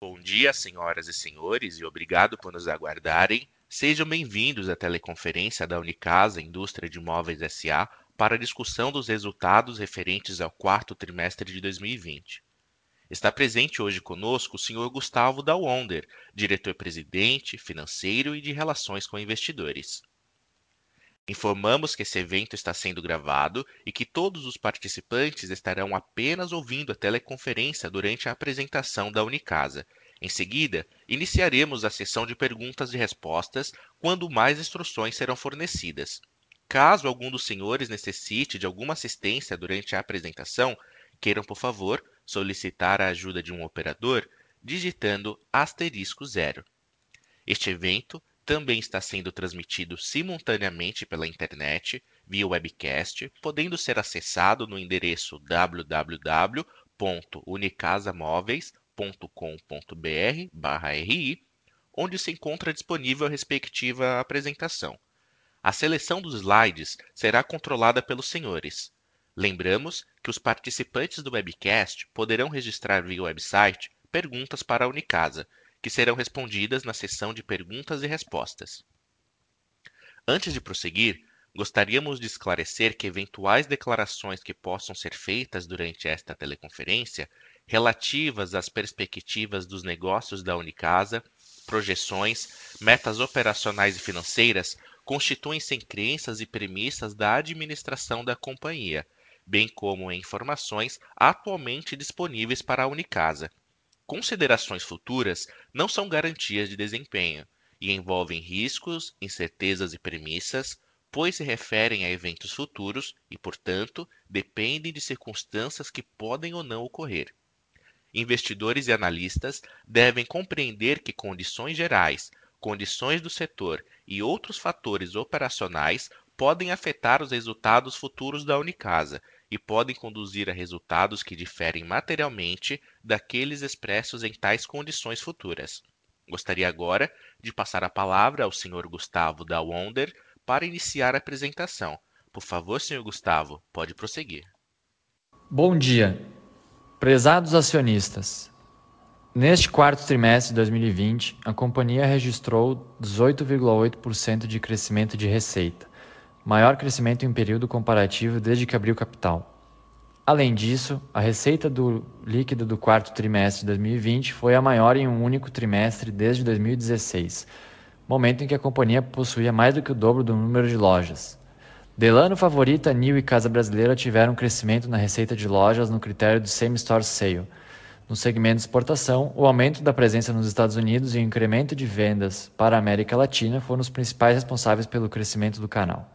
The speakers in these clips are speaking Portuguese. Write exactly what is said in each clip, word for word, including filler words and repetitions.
Bom dia, senhoras e senhores, e obrigado por nos aguardarem. Sejam bem-vindos à teleconferência da Unicasa Indústria de Móveis S A para a discussão dos resultados referentes ao quarto trimestre de dois mil e vinte. Está presente hoje conosco o senhor Gustavo Dalwonder, diretor-presidente, financeiro e de relações com investidores. Informamos que esse evento está sendo gravado e que todos os participantes estarão apenas ouvindo a teleconferência durante a apresentação da Unicasa. Em seguida, iniciaremos a sessão de perguntas e respostas, quando mais instruções serão fornecidas. Caso algum dos senhores necessite de alguma assistência durante a apresentação, queiram, por favor, solicitar a ajuda de um operador, digitando asterisco zero. Este evento também está sendo transmitido simultaneamente pela internet, via webcast, podendo ser acessado no endereço w w w ponto unicasamóveis ponto com ponto b r barra r i, onde se encontra disponível a respectiva apresentação. A seleção dos slides será controlada pelos senhores. Lembramos que os participantes do webcast poderão registrar via website perguntas para a Unicasa, que serão respondidas na sessão de perguntas e respostas. Antes de prosseguir, gostaríamos de esclarecer que eventuais declarações que possam ser feitas durante esta teleconferência, relativas às perspectivas dos negócios da Unicasa, projeções, metas operacionais e financeiras, constituem-se em crenças e premissas da administração da companhia, bem como em informações atualmente disponíveis para a Unicasa. Considerações futuras não são garantias de desempenho e envolvem riscos, incertezas e premissas, pois se referem a eventos futuros e, portanto, dependem de circunstâncias que podem ou não ocorrer. Investidores e analistas devem compreender que condições gerais, condições do setor e outros fatores operacionais podem afetar os resultados futuros da Unicasa e podem conduzir a resultados que diferem materialmente daqueles expressos em tais condições futuras. Gostaria agora de passar a palavra ao senhor Gustavo Dalwonder para iniciar a apresentação. Por favor, senhor Gustavo, pode prosseguir. Bom dia, prezados acionistas. Neste quarto trimestre de dois mil e vinte, a companhia registrou dezoito vírgula oito por cento de crescimento de receita, maior crescimento em período comparativo desde que abriu capital. Além disso, a receita do líquido do quarto trimestre de dois mil e vinte foi a maior em um único trimestre desde dois mil e dezesseis, momento em que a companhia possuía mais do que o dobro do número de lojas. Delano Favorita, Nil e Casa Brasileira tiveram crescimento na receita de lojas no critério do Same Store Sale. No segmento de exportação, o aumento da presença nos Estados Unidos e o incremento de vendas para a América Latina foram os principais responsáveis pelo crescimento do canal.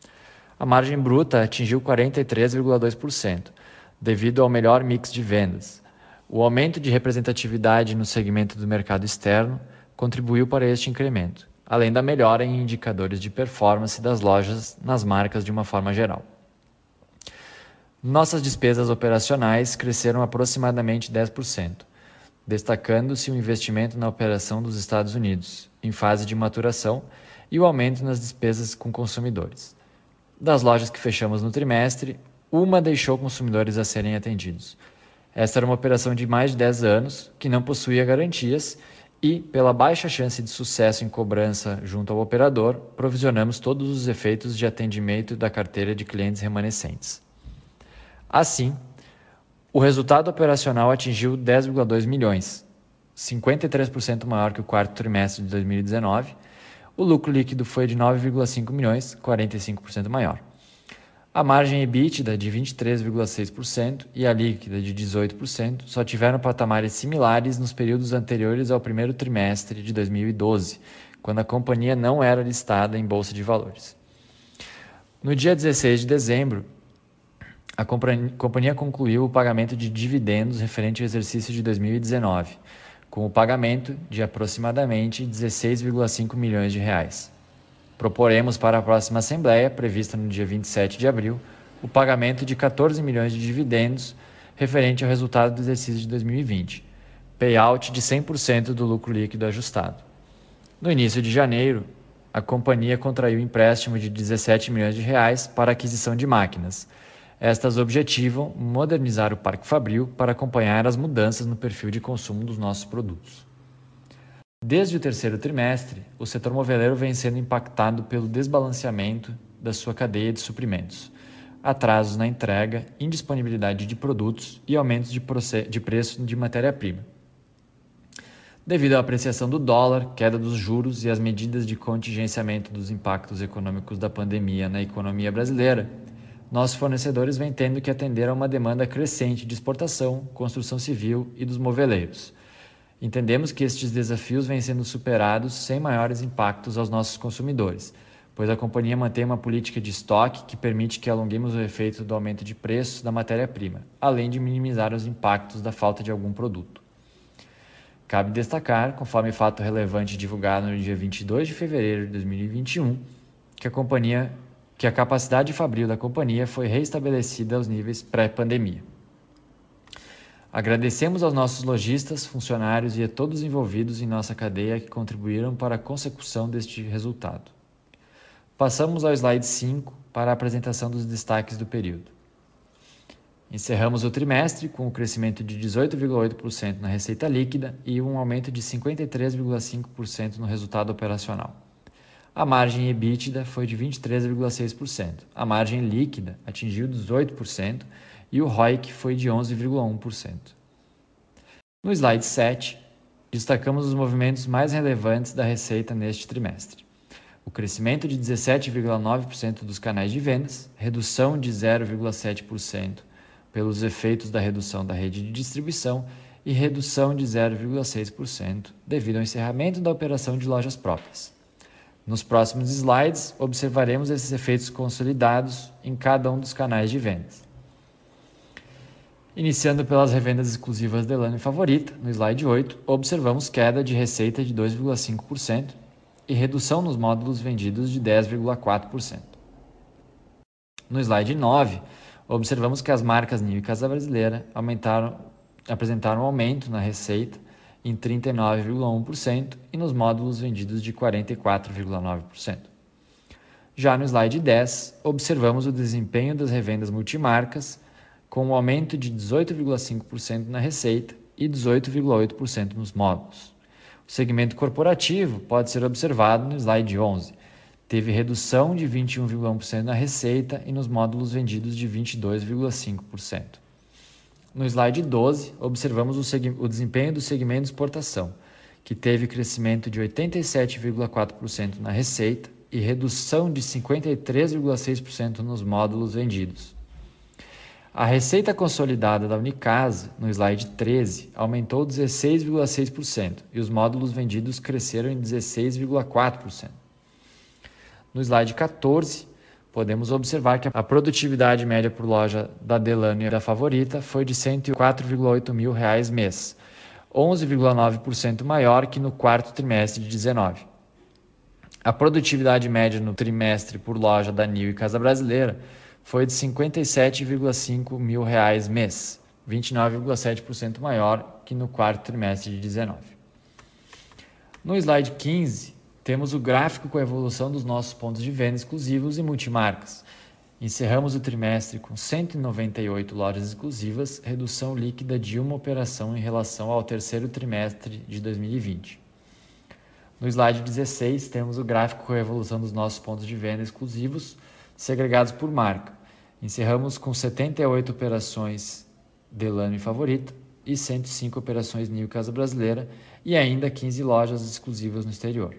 A margem bruta atingiu quarenta e três vírgula dois por cento, devido ao melhor mix de vendas. O aumento de representatividade no segmento do mercado externo contribuiu para este incremento, além da melhora em indicadores de performance das lojas nas marcas de uma forma geral. Nossas despesas operacionais cresceram aproximadamente dez por cento, destacando-se o investimento na operação dos Estados Unidos, em fase de maturação, e o aumento nas despesas com consumidores. Das lojas que fechamos no trimestre, uma deixou consumidores a serem atendidos. Esta era uma operação de mais de dez anos, que não possuía garantias e, pela baixa chance de sucesso em cobrança junto ao operador, provisionamos todos os efeitos de atendimento da carteira de clientes remanescentes. Assim, o resultado operacional atingiu dez vírgula dois milhões, cinquenta e três por cento maior que o quarto trimestre de dois mil e dezenove. O lucro líquido foi de nove vírgula cinco milhões, quarenta e cinco por cento maior. A margem EBITDA de vinte e três vírgula seis por cento e a líquida de dezoito por cento só tiveram patamares similares nos períodos anteriores ao primeiro trimestre de dois mil e doze, quando a companhia não era listada em bolsa de valores. No dia dezesseis de dezembro, a companhia concluiu o pagamento de dividendos referente ao exercício de dois mil e dezenove, com o pagamento de aproximadamente dezesseis vírgula cinco milhões de reais. Proporemos para a próxima Assembleia, prevista no dia vinte e sete de abril, o pagamento de quatorze milhões de dividendos referente ao resultado do exercício de dois mil e vinte, payout de cem por cento do lucro líquido ajustado. No início de janeiro, a companhia contraiu empréstimo de dezessete milhões de reais para aquisição de máquinas, Estas objetivam modernizar o parque fabril para acompanhar as mudanças no perfil de consumo dos nossos produtos. Desde o terceiro trimestre, o setor moveleiro vem sendo impactado pelo desbalanceamento da sua cadeia de suprimentos, atrasos na entrega, indisponibilidade de produtos e aumentos de, de preço de matéria-prima. Devido à apreciação do dólar, queda dos juros e às medidas de contingenciamento dos impactos econômicos da pandemia na economia brasileira, nossos fornecedores vêm tendo que atender a uma demanda crescente de exportação, construção civil e dos moveleiros. Entendemos que estes desafios vêm sendo superados sem maiores impactos aos nossos consumidores, pois a companhia mantém uma política de estoque que permite que alonguemos o efeito do aumento de preços da matéria-prima, além de minimizar os impactos da falta de algum produto. Cabe destacar, conforme fato relevante divulgado no dia vinte e dois de fevereiro de dois mil e vinte e um, que a companhia, que a capacidade fabril da companhia foi restabelecida aos níveis pré-pandemia. Agradecemos aos nossos lojistas, funcionários e a todos envolvidos em nossa cadeia que contribuíram para a consecução deste resultado. Passamos ao slide cinco para a apresentação dos destaques do período. Encerramos o trimestre com um crescimento de dezoito vírgula oito por cento na receita líquida e um aumento de cinquenta e três vírgula cinco por cento no resultado operacional. A margem EBITDA foi de vinte e três vírgula seis por cento, a margem líquida atingiu dezoito por cento e o R O I C foi de onze vírgula um por cento. No slide sete, destacamos os movimentos mais relevantes da receita neste trimestre. O crescimento de dezessete vírgula nove por cento dos canais de vendas, redução de zero vírgula sete por cento pelos efeitos da redução da rede de distribuição e redução de zero vírgula seis por cento devido ao encerramento da operação de lojas próprias. Nos próximos slides, observaremos esses efeitos consolidados em cada um dos canais de vendas. Iniciando pelas revendas exclusivas Delano e Favorita, no slide oito, observamos queda de receita de dois vírgula cinco por cento e redução nos módulos vendidos de dez vírgula quatro por cento. No slide nove, observamos que as marcas Ninho e Casa Brasileira aumentaram, apresentaram um aumento na receita em trinta e nove vírgula um por cento e nos módulos vendidos de quarenta e quatro vírgula nove por cento. Já no slide dez, observamos o desempenho das revendas multimarcas, com um aumento de dezoito vírgula cinco por cento na receita e dezoito vírgula oito por cento nos módulos. O segmento corporativo pode ser observado no slide onze. Teve redução de vinte e um vírgula um por cento na receita e nos módulos vendidos de vinte e dois vírgula cinco por cento. No slide doze, observamos o, seg- o desempenho do segmento exportação, que teve crescimento de oitenta e sete vírgula quatro por cento na receita e redução de cinquenta e três vírgula seis por cento nos módulos vendidos. A receita consolidada da Unicasa, no slide treze, aumentou dezesseis vírgula seis por cento e os módulos vendidos cresceram em dezesseis vírgula quatro por cento. No slide quatorze, podemos observar que a produtividade média por loja da Delano e da Favorita foi de cento e quatro vírgula oito mil reais mês, onze vírgula nove por cento maior que no quarto trimestre de dezenove. A produtividade média no trimestre por loja da Ninho e Casa Brasileira foi de cinquenta e sete vírgula cinco mil reais mês, vinte e nove vírgula sete por cento maior que no quarto trimestre de dezenove. No slide quinze, temos o gráfico com a evolução dos nossos pontos de venda exclusivos e multimarcas. Encerramos o trimestre com cento e noventa e oito lojas exclusivas, redução líquida de uma operação em relação ao terceiro trimestre de dois mil e vinte. No slide dezesseis, temos o gráfico com a evolução dos nossos pontos de venda exclusivos, segregados por marca. Encerramos com setenta e oito operações Delano e Favorita e cento e cinco operações Ninho e Casa Brasileira e ainda quinze lojas exclusivas no exterior.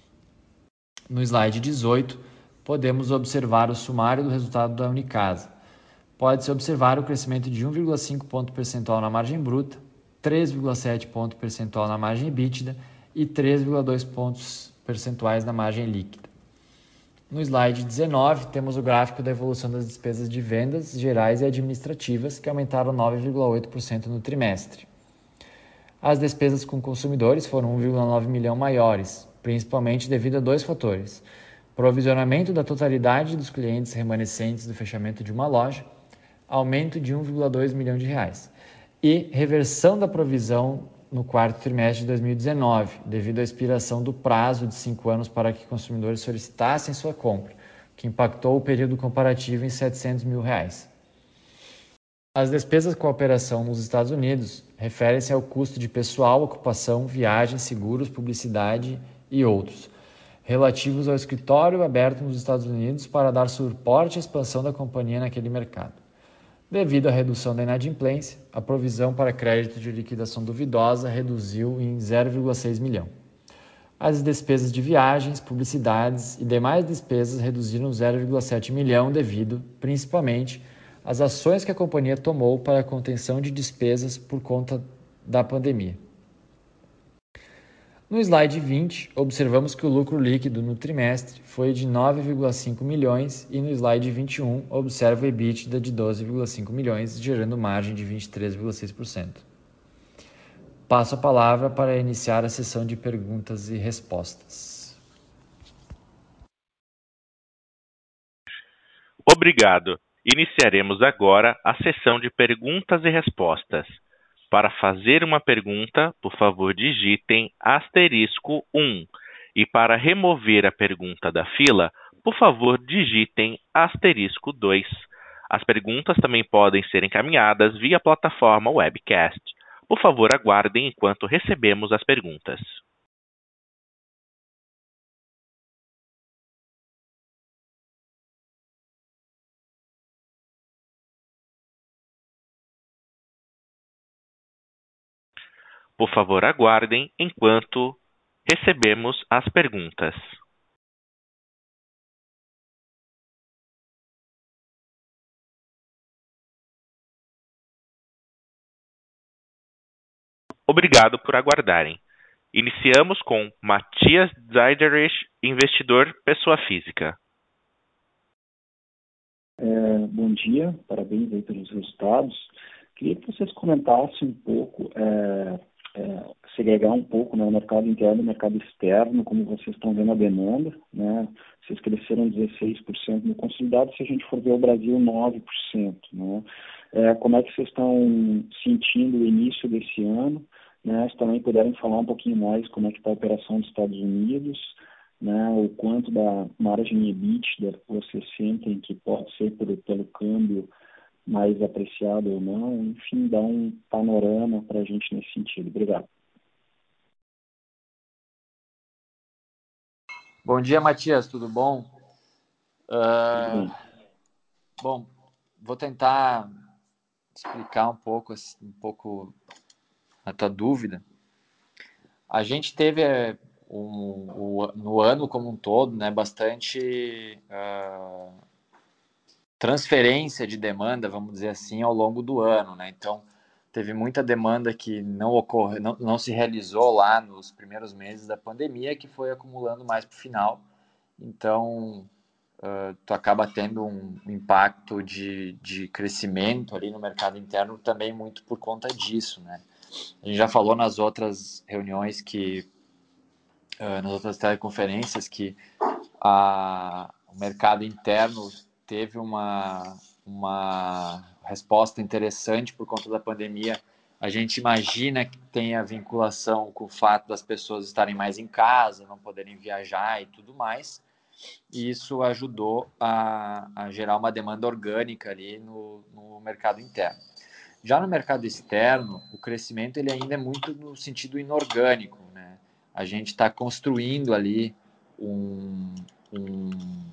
No slide dezoito, podemos observar o sumário do resultado da Unicasa. Pode-se observar o crescimento de um vírgula cinco ponto percentual na margem bruta, três vírgula sete ponto percentual na margem EBITDA e três vírgula dois pontos percentuais na margem líquida. No slide dezenove, temos o gráfico da evolução das despesas de vendas gerais e administrativas, que aumentaram nove vírgula oito por cento no trimestre. As despesas com consumidores foram um vírgula nove milhão maiores, principalmente devido a dois fatores: provisionamento da totalidade dos clientes remanescentes do fechamento de uma loja, aumento de um vírgula dois milhão de reais, e reversão da provisão no quarto trimestre de dois mil e dezenove, devido à expiração do prazo de cinco anos para que consumidores solicitassem sua compra, que impactou o período comparativo em setecentos mil reais. As despesas com a operação nos Estados Unidos referem-se ao custo de pessoal, ocupação, viagens, seguros, publicidade e outros, relativos ao escritório aberto nos Estados Unidos para dar suporte à expansão da companhia naquele mercado. Devido à redução da inadimplência, a provisão para crédito de liquidação duvidosa reduziu em zero vírgula seis milhão. As despesas de viagens, publicidades e demais despesas reduziram zero vírgula sete milhão devido, principalmente, às ações que a companhia tomou para a contenção de despesas por conta da pandemia. No slide vinte, observamos que o lucro líquido no trimestre foi de nove vírgula cinco milhões e no slide vinte e um observa o EBITDA de doze vírgula cinco milhões, gerando margem de vinte e três vírgula seis por cento. Passo a palavra para iniciar a sessão de perguntas e respostas. Obrigado. Iniciaremos agora a sessão de perguntas e respostas. Para fazer uma pergunta, por favor, digitem asterisco um. E para remover a pergunta da fila, por favor, digitem asterisco dois. As perguntas também podem ser encaminhadas via plataforma webcast. Por favor, aguardem enquanto recebemos as perguntas. Por favor, aguardem enquanto recebemos as perguntas. Obrigado por aguardarem. Iniciamos com Matias Zeiderich, investidor pessoa física. É, bom dia, parabéns aí pelos resultados. Queria que vocês comentassem um pouco, é, é, segregar um pouco, né, o mercado interno e o mercado externo, como vocês estão vendo a demanda, né? Vocês cresceram dezesseis por cento no consolidado, se a gente for ver o Brasil, nove por cento, né? É, como é que vocês estão sentindo o início desse ano, né? Se também puderem falar um pouquinho mais como é que está a operação dos Estados Unidos, né, o quanto da margem EBITDA vocês sentem que pode ser por, pelo câmbio mais apreciado ou não, enfim, dá um panorama para a gente nesse sentido. Obrigado. Bom dia, Matias, tudo bom? Tudo Uh, bem. bom, vou tentar explicar um pouco, um pouco a tua dúvida. A gente teve um, um, no ano como um todo, né, bastante uh, transferência de demanda, vamos dizer assim, ao longo do ano, né? Então, teve muita demanda que não ocorre, não, não se realizou lá nos primeiros meses da pandemia, que foi acumulando mais para o final. Então, uh, tu acaba tendo um impacto de, de crescimento ali no mercado interno também muito por conta disso, né? A gente já falou nas outras reuniões que, uh, nas outras teleconferências que a, o mercado interno teve uma, uma resposta interessante por conta da pandemia. A gente imagina que tenha vinculação com o fato das pessoas estarem mais em casa, não poderem viajar e tudo mais. E isso ajudou a, a gerar uma demanda orgânica ali no, no mercado interno. Já no mercado externo, o crescimento ele ainda é muito no sentido inorgânico, né? A gente está construindo ali um, um,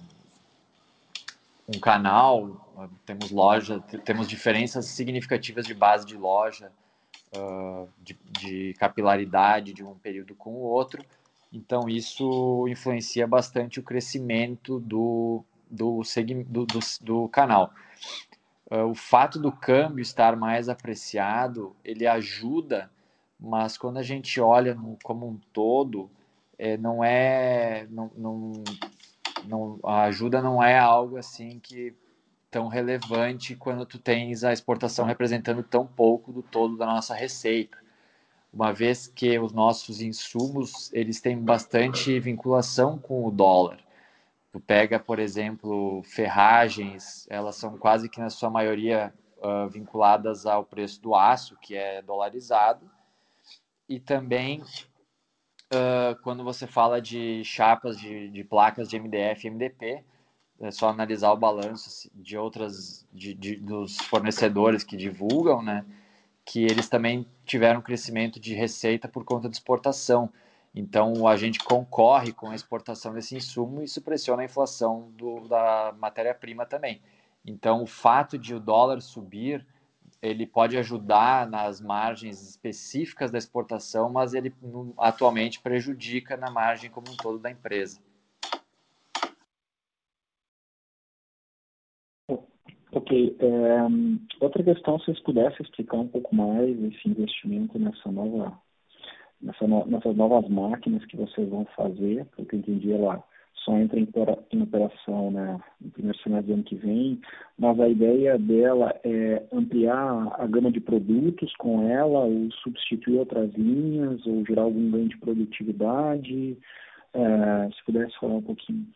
um canal, temos loja, temos diferenças significativas de base de loja, uh, de, de capilaridade de um período com o outro. Então, isso influencia bastante o crescimento do, do, do, do, do canal. Uh, o fato do câmbio estar mais apreciado, ele ajuda, mas quando a gente olha no, como um todo, é, não é, não, não, não, a ajuda não é algo assim que tão relevante quando tu tens a exportação representando tão pouco do todo da nossa receita, uma vez que os nossos insumos eles têm bastante vinculação com o dólar. Tu pega, por exemplo, ferragens, elas são quase que na sua maioria uh, vinculadas ao preço do aço, que é dolarizado, e também uh, quando você fala de chapas de, de placas de M D F e M D P, é só analisar o balanço de outras, de, de, dos fornecedores que divulgam, né, que eles também tiveram crescimento de receita por conta de exportação. Então, a gente concorre com a exportação desse insumo e isso pressiona a inflação do, da matéria-prima também. Então, o fato de o dólar subir, ele pode ajudar nas margens específicas da exportação, mas ele atualmente prejudica na margem como um todo da empresa. Ok. É, outra questão, se vocês pudessem explicar um pouco mais esse investimento nessa nova, nessa no, nessas novas máquinas que vocês vão fazer, porque eu entendi, ela só entra em, em operação, né, no primeiro semestre do ano que vem, mas a ideia dela é ampliar a gama de produtos com ela, ou substituir outras linhas, ou gerar algum ganho de produtividade. É, se pudesse falar um pouquinho.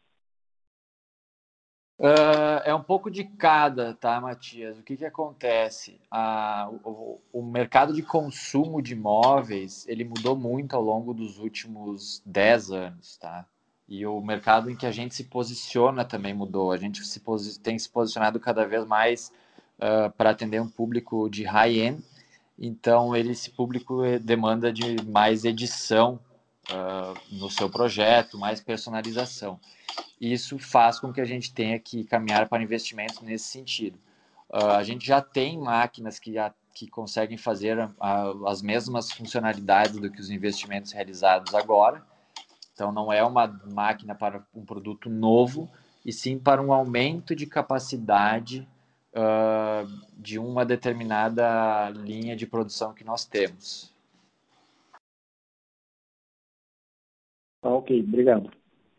Uh, é um pouco de cada, tá, Matias? O que que acontece? Ah, o, o mercado de consumo de imóveis, ele mudou muito ao longo dos últimos dez anos, tá? E o mercado em que a gente se posiciona também mudou. A gente se tem se posicionado cada vez mais uh, para atender um público de high-end. Então, ele, esse público demanda de mais edição uh, no seu projeto, mais personalização. Isso faz com que a gente tenha que caminhar para investimentos nesse sentido. Uh, a gente já tem máquinas que, já, que conseguem fazer a, a, as mesmas funcionalidades do que os investimentos realizados agora. Então, não é uma máquina para um produto novo, e sim para um aumento de capacidade uh, de uma determinada linha de produção que nós temos. Ah, ok, obrigado.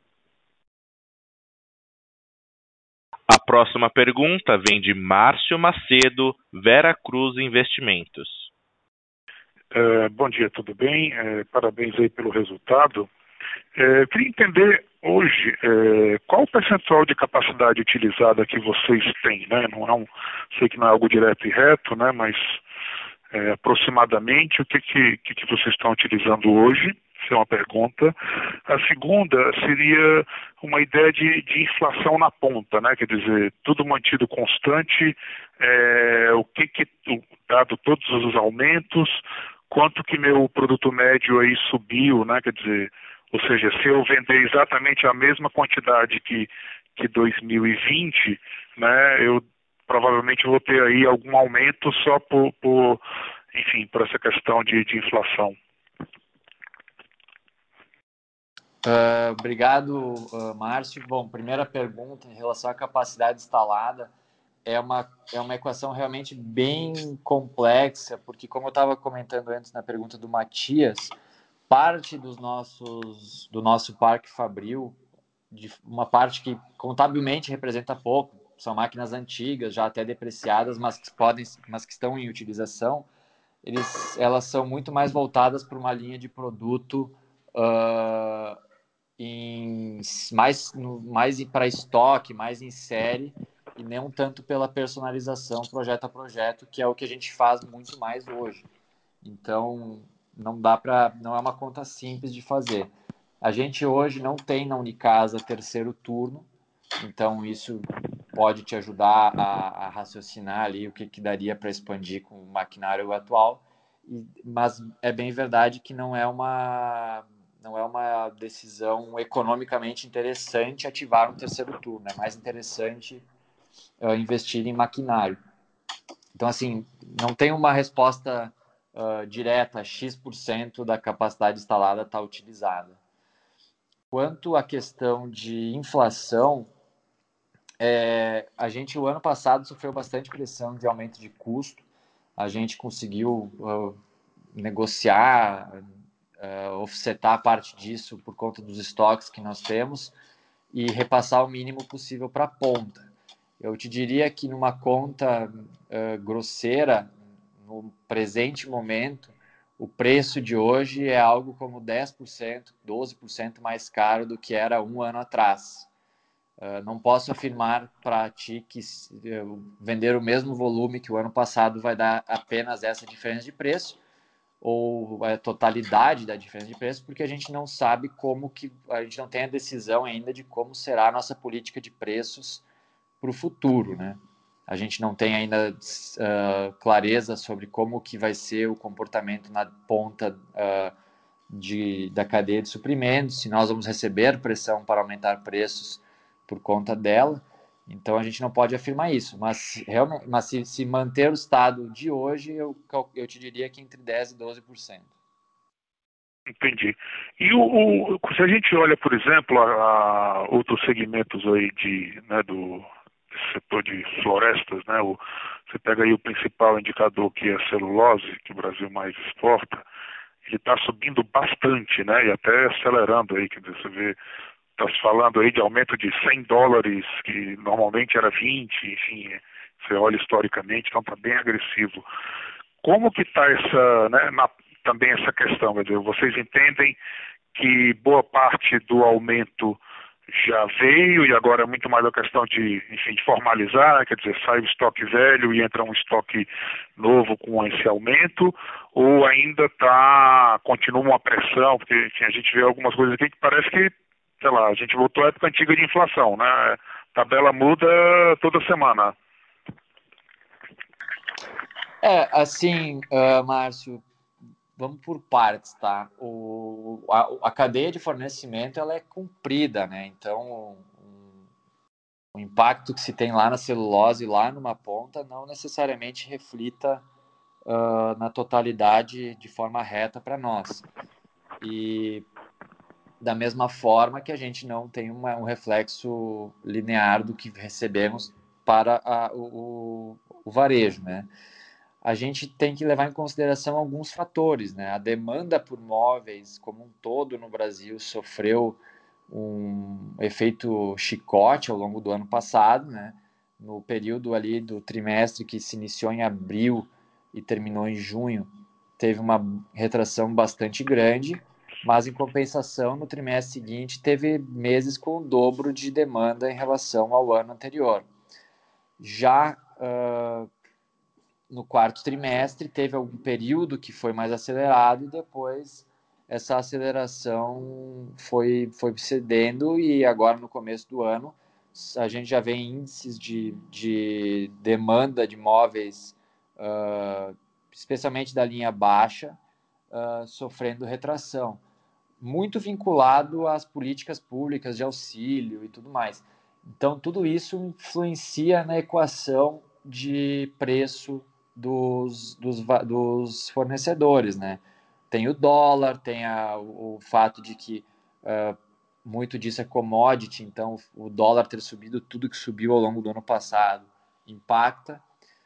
A próxima pergunta vem de Márcio Macedo, Vera Cruz Investimentos. Uh, bom dia, tudo bem? Uh, parabéns aí pelo resultado. Uh, queria entender hoje uh, qual o percentual de capacidade utilizada que vocês têm, né? Não é um, sei que não é algo direto e reto, né? Mas uh, aproximadamente o que, que, que vocês estão utilizando hoje? Essa é uma pergunta. A segunda seria uma ideia de, de inflação na ponta, né? Quer dizer, tudo mantido constante, é, o que, que dado todos os aumentos, quanto que meu produto médio aí subiu, né? Quer dizer, ou seja, se eu vender exatamente a mesma quantidade que, que dois mil e vinte, né? Eu provavelmente vou ter aí algum aumento só por, por enfim, por essa questão de, de inflação. Uh, obrigado, uh, Márcio. Bom, primeira pergunta em relação à capacidade instalada é uma, é uma equação realmente bem complexa, porque como eu estava comentando antes na pergunta do Matias, parte dos nossos, do nosso parque fabril, de uma parte que contabilmente representa pouco, são máquinas antigas, já até depreciadas, mas que, podem, mas que estão em utilização, eles, elas são muito mais voltadas para uma linha de produto uh, em, mais, mais para estoque, mais em série, e não tanto pela personalização projeto a projeto, que é o que a gente faz muito mais hoje. Então, não dá para, não é uma conta simples de fazer. A gente hoje não tem na Unicasa terceiro turno, então isso pode te ajudar a, a raciocinar ali o que, que daria para expandir com o maquinário atual, e, mas é bem verdade que não é uma não é uma decisão economicamente interessante ativar um terceiro turno, é mais interessante uh, investir em maquinário. Então, assim, não tem uma resposta uh, direta, X por cento da capacidade instalada está utilizada. Quanto à questão de inflação, é, a gente, o ano passado, sofreu bastante pressão de aumento de custo. A gente conseguiu uh, negociar, uh, offsetar parte disso por conta dos estoques que nós temos e repassar o mínimo possível para a ponta. Eu te diria que numa conta uh, grosseira, no presente momento, o preço de hoje é algo como dez por cento, doze por cento mais caro do que era um ano atrás. Uh, não posso afirmar para ti que uh, vender o mesmo volume que o ano passado vai dar apenas essa diferença de preço, ou a totalidade da diferença de preço, porque a gente não sabe como que, a gente não tem a decisão ainda de como será a nossa política de preços para o futuro, né? A gente não tem ainda uh, clareza sobre como que vai ser o comportamento na ponta uh, de, da cadeia de suprimentos, se nós vamos receber pressão para aumentar preços por conta dela. Então a gente não pode afirmar isso, mas, realmente, mas se, se manter o estado de hoje, eu, eu te diria que entre dez por cento e doze por cento. Entendi. E o, o, se a gente olha, por exemplo, a, a outros segmentos aí de, né, do setor de florestas, né, o, você pega aí o principal indicador, que é a celulose, que o Brasil mais exporta, ele está subindo bastante, né, e até acelerando aí, quer dizer, você vê, está se falando aí de aumento de cem dólares, que normalmente era vinte, enfim, você olha historicamente, então está bem agressivo. Como que está essa, né, na, também essa questão, quer dizer, vocês entendem que boa parte do aumento já veio e agora é muito mais a questão de, enfim, de formalizar, quer dizer, sai o estoque velho e entra um estoque novo com esse aumento, ou ainda tá, continua uma pressão, porque enfim, a gente vê algumas coisas aqui que parece que, sei lá, a gente voltou à época antiga de inflação, né? A tabela muda toda semana. É, assim, uh, Márcio, vamos por partes, tá? O, a, a cadeia de fornecimento, ela é comprida, né? Então, um, o impacto que se tem lá na celulose, lá numa ponta, não necessariamente reflita uh, na totalidade de forma reta para nós. E da mesma forma que a gente não tem uma, um reflexo linear do que recebemos para a, o, o varejo, né? A gente tem que levar em consideração alguns fatores, né? A demanda por móveis como um todo no Brasil sofreu um efeito chicote ao longo do ano passado, né? No período ali do trimestre que se iniciou em abril e terminou em junho, teve uma retração bastante grande, mas em compensação, no trimestre seguinte, teve meses com o dobro de demanda em relação ao ano anterior. Já uh, no quarto trimestre, teve algum período que foi mais acelerado e depois essa aceleração foi, foi cedendo e agora no começo do ano a gente já vê índices de, de demanda de imóveis, uh, especialmente da linha baixa, uh, sofrendo retração. Muito vinculado às políticas públicas de auxílio e tudo mais. Então, tudo isso influencia na equação de preço dos, dos, dos fornecedores, né? Tem o dólar, tem a, o fato de que uh, muito disso é commodity, então o dólar ter subido, tudo que subiu ao longo do ano passado impacta,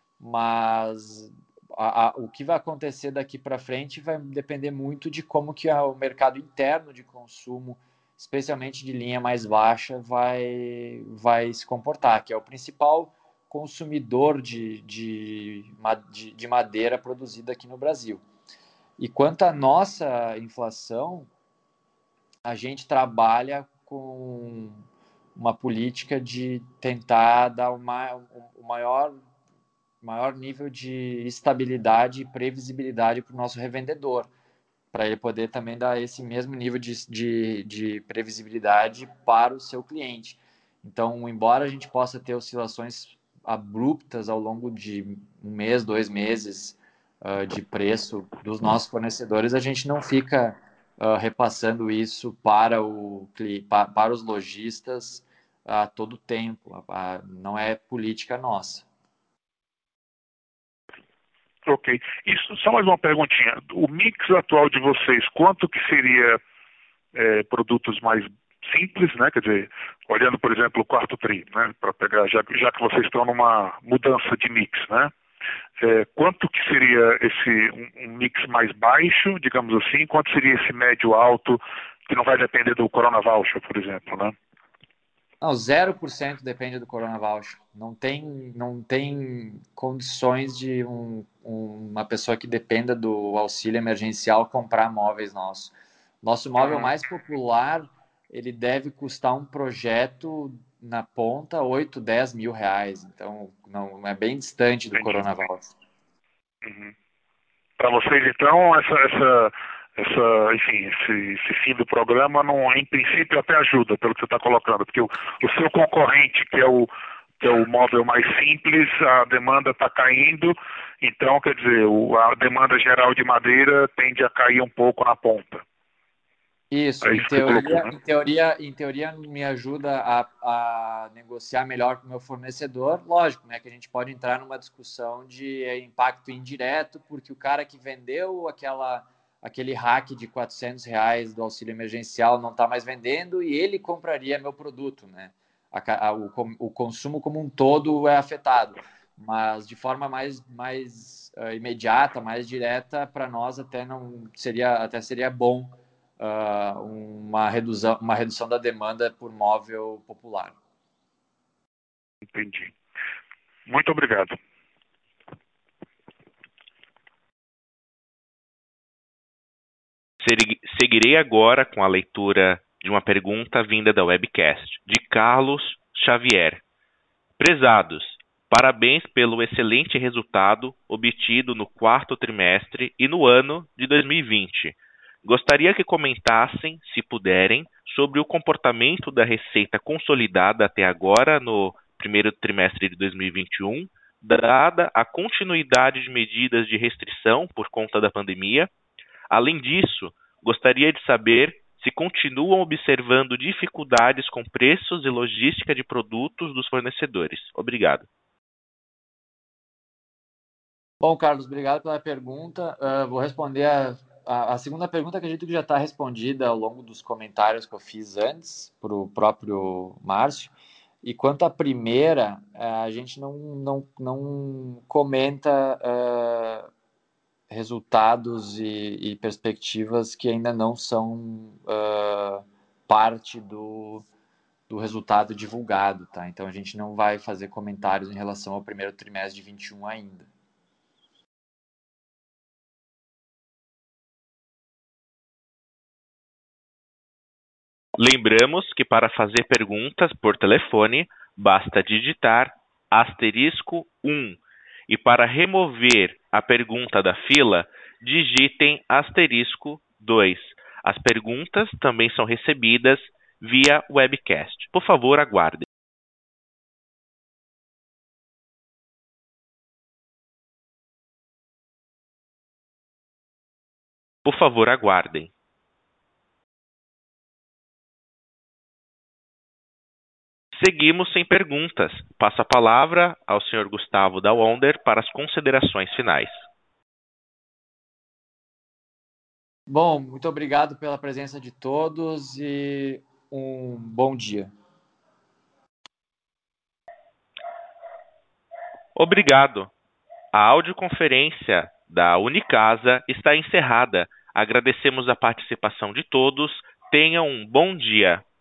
mas a, a, o que vai acontecer daqui para frente vai depender muito de como que a, o mercado interno de consumo, especialmente de linha mais baixa, vai, vai se comportar, que é o principal consumidor de, de, de, de madeira produzida aqui no Brasil. E quanto à nossa inflação, a gente trabalha com uma política de tentar dar uma, o maior, maior nível de estabilidade e previsibilidade para o nosso revendedor, para ele poder também dar esse mesmo nível de, de, de previsibilidade para o seu cliente. Então, embora a gente possa ter oscilações abruptas ao longo de um mês, dois meses uh, de preço dos nossos fornecedores, a gente não fica uh, repassando isso para, o, para, para os lojistas a todo tempo. A, a, não é política nossa. Ok. Isso, só mais uma perguntinha. O mix atual de vocês, quanto que seria é, produtos mais simples, né? Quer dizer, olhando, por exemplo, o quarto tri, né? Para pegar, já, já que vocês estão numa mudança de mix, né? É, quanto que seria esse um, um mix mais baixo, digamos assim, quanto seria esse médio alto, que não vai depender do Corona Voucher, por exemplo, né? Não, zero por cento depende do Corona Voucher. Não tem, não tem condições de um, um, uma pessoa que dependa do auxílio emergencial comprar móveis nossos. Nosso móvel Uhum. mais popular, ele deve custar um projeto na ponta oito, dez mil reais. Então, não é bem distante do Entendi. Corona Voucher. Uhum. Para vocês, então, essa, essa, essa, enfim, esse, esse fim do programa, não, em princípio, até ajuda, pelo que você está colocando, porque o, o seu concorrente, que é o, que é o móvel mais simples, a demanda está caindo, então, quer dizer, o, a demanda geral de madeira tende a cair um pouco na ponta. Isso, É em isso que você colocou, teoria, né? em teoria, em teoria me ajuda a, a negociar melhor com o meu fornecedor. Lógico, né, que a gente pode entrar numa discussão de impacto indireto, porque o cara que vendeu aquela, aquele hack de quatrocentos reais do auxílio emergencial não está mais vendendo e ele compraria meu produto, né? A, a, o, o consumo como um todo é afetado, mas de forma mais, mais uh, imediata, mais direta, para nós até não seria, até seria bom. Uh, uma, redução, uma redução da demanda por móvel popular. Entendi. Muito obrigado. Seguirei agora com a leitura de uma pergunta vinda da webcast, de Carlos Xavier. Prezados, parabéns pelo excelente resultado obtido no quarto trimestre e no ano de dois mil e vinte. Gostaria que comentassem, se puderem, sobre o comportamento da receita consolidada até agora no primeiro trimestre de dois mil e vinte e um, dada a continuidade de medidas de restrição por conta da pandemia. Além disso, gostaria de saber se continuam observando dificuldades com preços e logística de produtos dos fornecedores. Obrigado. Bom, Carlos, obrigado pela pergunta. Uh, vou responder a, a, a segunda pergunta, que acredito que já está respondida ao longo dos comentários que eu fiz antes para o próprio Márcio. E quanto à primeira, a gente não, não, não comenta uh, resultados e, e perspectivas que ainda não são uh, parte do, do resultado divulgado, tá? Então a gente não vai fazer comentários em relação ao primeiro trimestre de vinte e um ainda. Lembramos que para fazer perguntas por telefone, basta digitar asterisco um. E para remover a pergunta da fila, digitem asterisco dois. As perguntas também são recebidas via webcast. Por favor, aguardem. Por favor, aguardem. Seguimos sem perguntas. Passo a palavra ao senhor Gustavo da Wonder para as considerações finais. Bom, muito obrigado pela presença de todos e um bom dia. Obrigado. A audioconferência da Unicasa está encerrada. Agradecemos a participação de todos. Tenham um bom dia.